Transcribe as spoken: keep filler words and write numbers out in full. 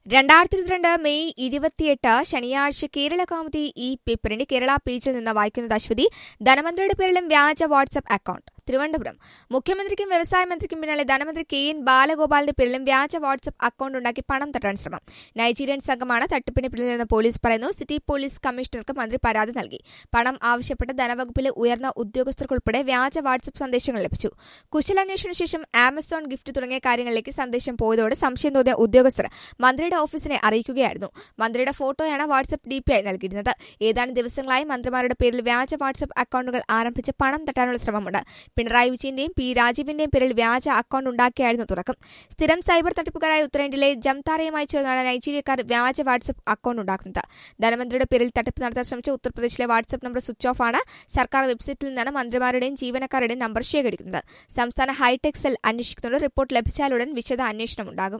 രണ്ടായിരത്തി ഇരുപത്തിരണ്ട് മെയ് ഇരുപത്തിയെട്ട് ശനിയാഴ്ച കേരള കൗമുദി ഈ പേപ്പറിന്റെ കേരള പേജിൽ നിന്ന് വായിക്കുന്നത് അശ്വതി. ധനമന്ത്രിയുടെ പേരിലും വ്യാജ വാട്സ്ആപ്പ് അക്കൌണ്ട്. തിരുവനന്തപുരം. മുഖ്യമന്ത്രിക്കും വ്യവസായ മന്ത്രിക്കും പിന്നാലെ ധനമന്ത്രി കെ എൻ ബാലഗോപാലിന്റെ പേരിലും വ്യാജ വാട്സ്ആപ്പ് അക്കൌണ്ട് ഉണ്ടാക്കി പണം തട്ടാൻ ശ്രമം. നൈജീരിയൻ സംഘമാണ് തട്ടിപ്പിന് പിന്നിലെന്ന് പോലീസ് പറയുന്നു. സിറ്റി പോലീസ് കമ്മീഷണർക്ക് മന്ത്രി പരാതി നൽകി. പണം ആവശ്യപ്പെട്ട് ധനവകുപ്പിലെ ഉയർന്ന ഉദ്യോഗസ്ഥർക്കുൾപ്പെടെ വ്യാജ വാട്സ്ആപ്പ് സന്ദേശങ്ങൾ ലഭിച്ചു. കുശലാന്വേഷണ ശേഷം ആമസോൺ ഗിഫ്റ്റ് തുടങ്ങിയ കാര്യങ്ങളിലേക്ക് സന്ദേശം പോയതോടെ സംശയം തോന്നിയ ഉദ്യോഗസ്ഥർ മന്ത്രിയുടെ ഓഫീസിനെ അറിയിക്കുകയായിരുന്നു. മന്ത്രിയുടെ ഫോട്ടോയാണ് വാട്സ്ആപ്പ് ഡിപിയായി നൽകിയിരുന്നത്. ഏതാനും ദിവസങ്ങളായി മന്ത്രിമാരുടെ പേരിൽ വ്യാജ വാട്സ്ആപ്പ് അക്കൌണ്ടുകൾ ആരംഭിച്ച് പണം തട്ടാനുള്ള ശ്രമമുണ്ട്. പിണറായി വിജയന്റെയും പി രാജീവിന്റെയും പേരിൽ വ്യാജ അക്കൌണ്ട് ഉണ്ടാക്കിയായിരുന്നു തുടക്കം. സ്ഥിരം സൈബർ തട്ടിപ്പുകാരായ ഉത്തരേന്ത്യയിലെ ജംതാരയുമായി ചേർന്നാണ് നൈജീരിയക്കാർ വ്യാജ വാട്സ്ആപ്പ് അക്കൌണ്ട് ഉണ്ടാക്കുന്നത്. ധനമന്ത്രിയുടെ പേരിൽ തട്ടിപ്പ് നടത്താൻ ശ്രമിച്ച ഉത്തർപ്രദേശിലെ വാട്സ്ആപ്പ് നമ്പർ സ്വിച്ച് ഓഫ് ആണ്. സർക്കാർ വെബ്സൈറ്റിൽ നിന്നാണ് മന്ത്രിമാരുടെയും ജീവനക്കാരുടെയും നമ്പർ ശേഖരിക്കുന്നത്. സംസ്ഥാന ഹൈടെക് സെൽ അന്വേഷിക്കുന്നുണ്ട്. റിപ്പോർട്ട് ലഭിച്ചാലുടൻ വിശദ അന്വേഷണം ഉണ്ടാകും.